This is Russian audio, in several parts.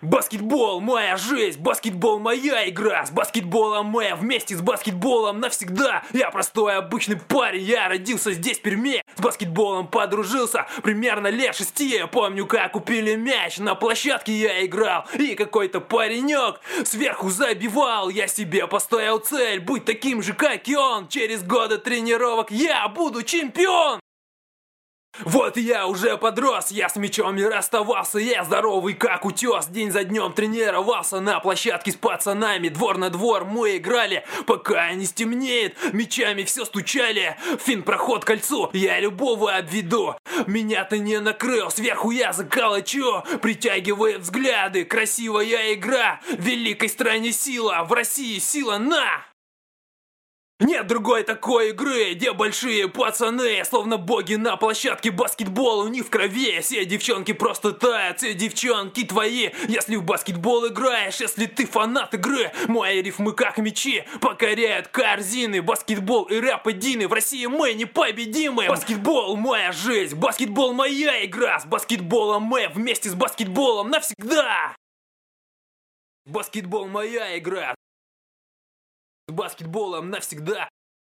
Баскетбол моя жизнь, баскетбол моя игра. С баскетболом мы вместе, с баскетболом навсегда. Я простой обычный парень, я родился здесь, в Перми. С баскетболом подружился примерно лет 6. Я помню, как купили мяч, на площадке я играл. И какой-то паренек сверху забивал. Я себе поставил цель быть таким же, как и он. Через годы тренировок я буду чемпион. Вот я уже подрос, я с мячом не расставался. Я здоровый как утес, день за днем тренировался. На площадке с пацанами, двор на двор мы играли. Пока не стемнеет, мячами все стучали. Финт, проход, кольцо, я любого обведу. Меня ты не накрыл, сверху я заколочу. Притягивает взгляды, красивая игра. В великой стране сила, в России сила на! Нет другой такой игры, где большие пацаны, словно боги на площадке баскетбола, у них в крови. Все девчонки просто тают, все девчонки твои. Если в баскетбол играешь, если ты фанат игры, мои рифмы как мячи покоряют корзины. Баскетбол и рэп едины, в России мы непобедимы. Баскетбол моя жизнь, баскетбол моя игра. С баскетболом мы вместе, с баскетболом навсегда. Баскетбол моя игра. С баскетболом навсегда.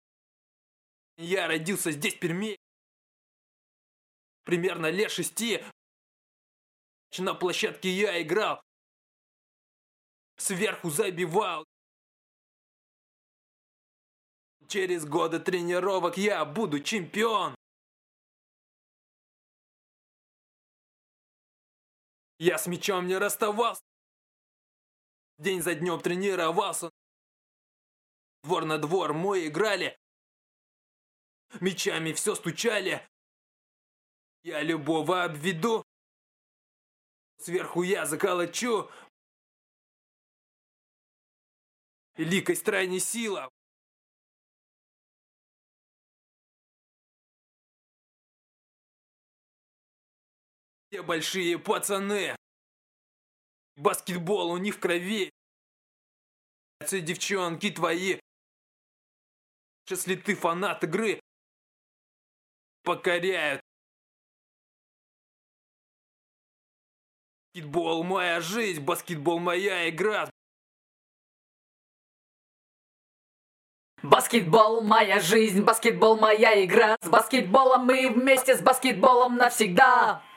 Я родился здесь, в Перми. Примерно лет 6. На площадке я играл. Сверху забивал. Через годы тренировок я буду чемпион. Я с мячом не расставался. День за днем тренировался. Двор на двор мы играли. Мячами все стучали. Я любого обведу. Сверху я заколочу. Великой стране сила. Все большие пацаны. Баскетбол у них в крови. Все девчонки твои. Если ты фанат игры, покоряют. Баскетбол моя жизнь, баскетбол моя игра. Баскетбол моя жизнь, баскетбол моя игра. С баскетболом мы вместе, с баскетболом навсегда.